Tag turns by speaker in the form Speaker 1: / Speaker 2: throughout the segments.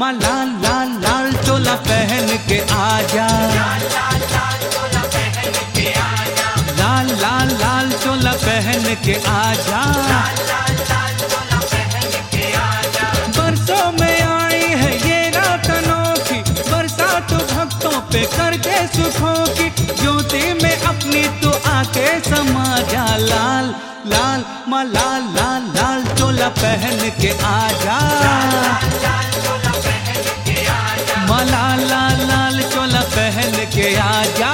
Speaker 1: माँ लाल लाल लाल चोला पहन के आजा, लाल लाल लाल चोला पहन के आजा। बरसों में आई है ये रात अनोखी, बरसात भक्तों पे कर दे सुखों की, ज्योति में अपनी तू आके समा जा। लाल लाल माँ लाल लाल लाल चोला पहन के आजा, माँ लाल लाल लाल चोला पहन के आजा।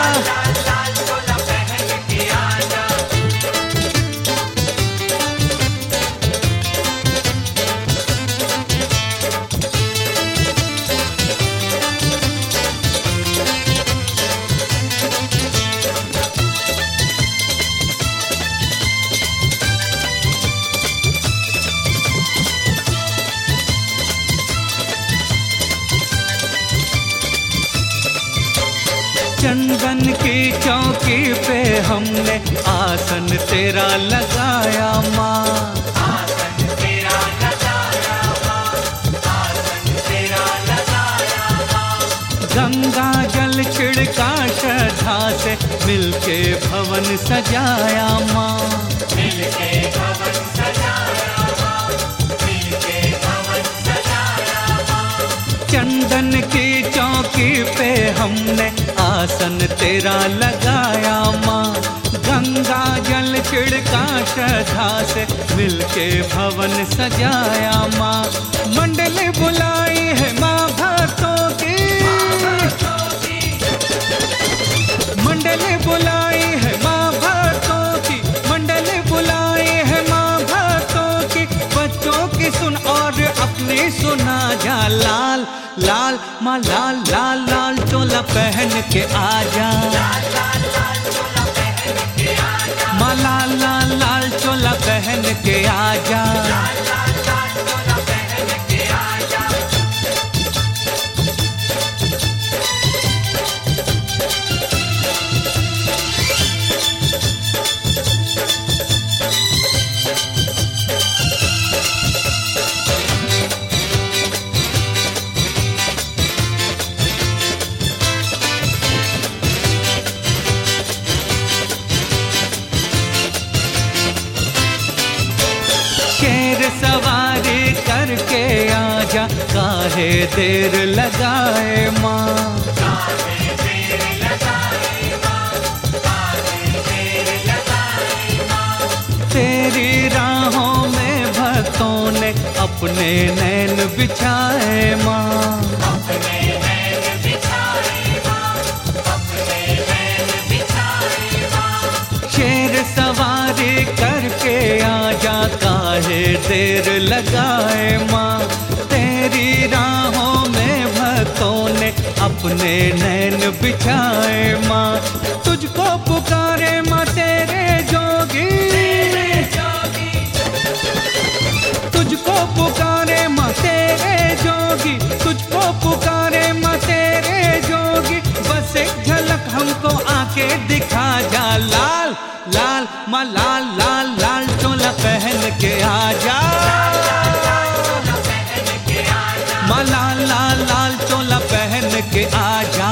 Speaker 1: चंदन की चौकी पे हमने आसन तेरा लगाया माँ, आसन तेरा लगाया माँ, आसन तेरा लगाया माँ। गंगा जल छिड़का श्रद्धा से मिलके भवन सजाया माँ, मिलके भवन सजाया माँ, मिलके भवन सजाया माँ। चंदन की चौकी पे हमने आसन तेरा लगाया माँ, गंगा जल छिड़का श्रद्धा से मिलके भवन सजाया माँ। मंडली बुलाई है माँ भक्तों की, मंडली बुलाई है माँ भक्तों की, मंडली बुलाई है माँ भक्तों की। बच्चों की सुन और अपनी सुना जा। लाल लाल माँ लाल लाल लाल चोला पहन के आजा, माँ लाल लाल लाल चोला पहन के आजा। सवारी करके आजा, काहे देर लगाए माँ, काहे देर लगाए माँ, काहे देर लगाए माँ। तेरी राहों में भक्तों ने अपने नैन बिछाए माँ, अपने नैन बिछाए माँ, अपने नैन बिछाए माँ। शेर सवारी करके आजा, काहे देर लगाए माँ। तेरी राहों में भक्तों ने अपने नैन बिछाए माँ। तुझको पुकारे माँ तेरे जोगी, तुझको पुकारे माँ तेरे जोगी, तुझको पुकारे माँ तेरे जोगी। बस एक झलक हमको आके दिखा जा। लाल लाल माँ लाल लाल लाल चोला पहन के आजा, माँ लाल लाल लाल चोला पहन के आजा।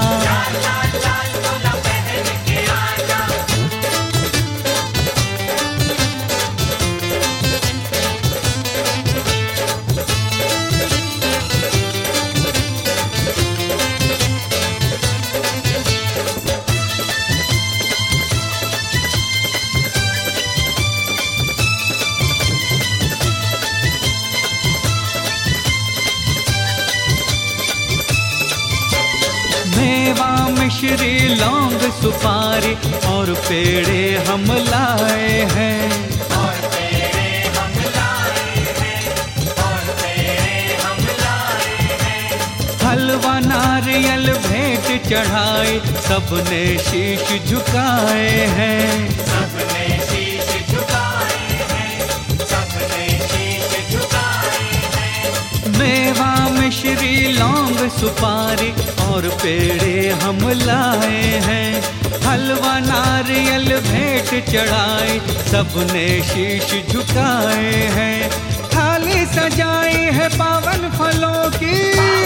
Speaker 1: मेवा मिश्री लौंग सुपारी और पेड़े हम लाए हैं, और पेड़े हम लाए हैं, और पेड़े हम लाए हैं। हलवा नारियल भेंट चढ़ाई सबने शीश झुकाए हैं, सबने शीश झुकाए हैं, सबने शीश झुकाए हैं। मेवा मिश्री लौंग सुपारी और पेड़े हम लाए हैं। हलवा नारियल भेंट चढ़ाई सबने शीश झुकाए हैं। थाली सजाई है पावन फलों की,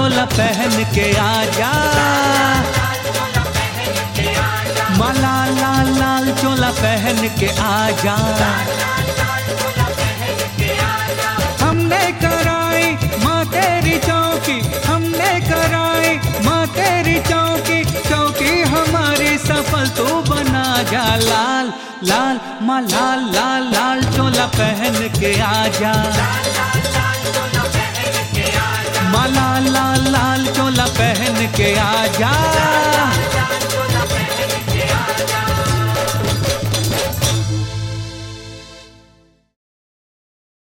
Speaker 1: चोला पहन के आजा, माँ लाल लाल लाल चोला पहन के आजा। हमने कराई माँ तेरी चौकी, हमने कराई माँ तेरी चौकी, चौकी हमारी सफल तू बना जा। लाल लाल माँ लाल लाल लाल चोला पहन के आजा, माँ लाल लाल लाल चोला पहन के आजा।